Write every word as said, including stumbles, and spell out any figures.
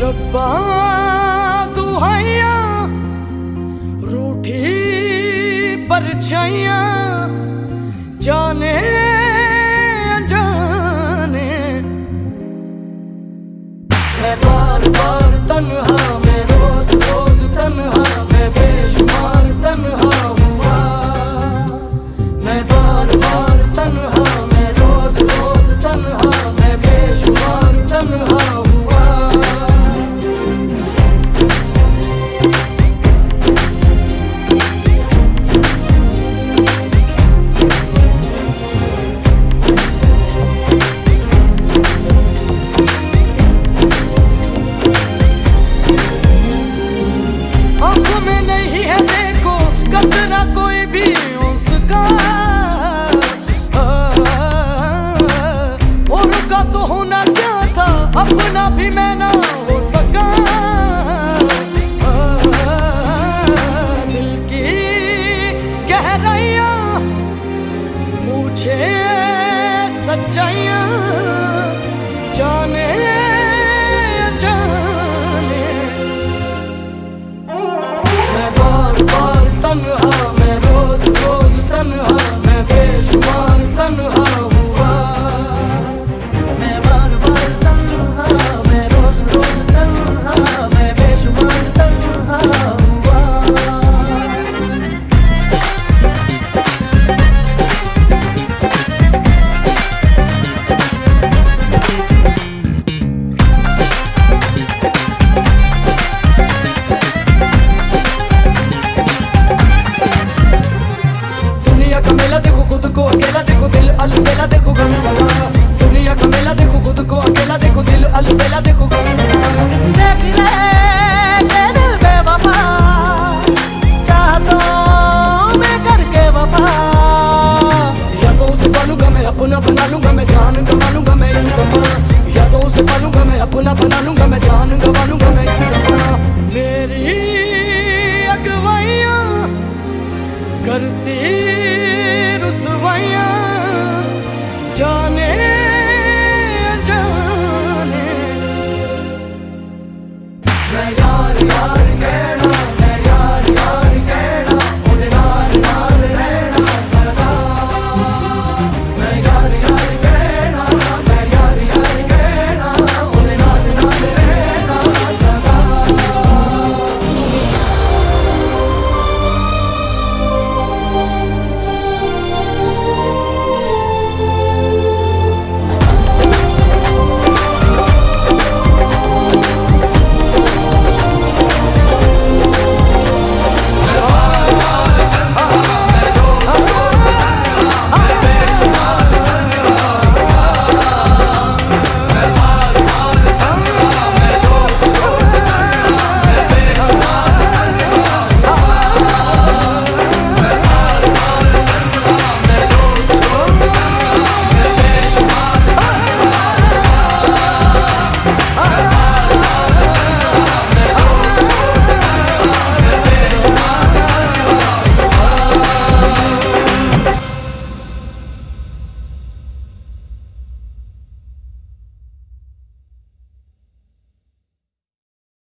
रब्बा दुहाइयां रूठी परछाइयां जाने अनजाने मैं बार बार तन्हा मैं रोज रोज तन्हा मैं बेशुमार तन्हा हुआ मैं बार बार तन्हा मैं रोज रोज तन्हा मैं बेशुमार तन्हा हुआ। आंखों में नहीं है देखो कतरा कोई भी उसका और का तो होना क्या था अपना भी मैं ना हो सका। दिल की गहराइयां पूछे सच्चाइयां जाने जाने मैं बार बार तन्हा मैं रोज रोज तन्हा मैं बेशुमार तन्हा हुआ मैं बार बार तन्हा मैं रोज रोज तन्हा मैं बेशुमार तन्हा हुआ। दुनिया का मेला देखो खुद को अकेला देखो दिल अलबेला देखो गम सदा दुनिया का मेला देखो खुद को अकेला देखो दिल अलबेला देखो गम सदा देख ले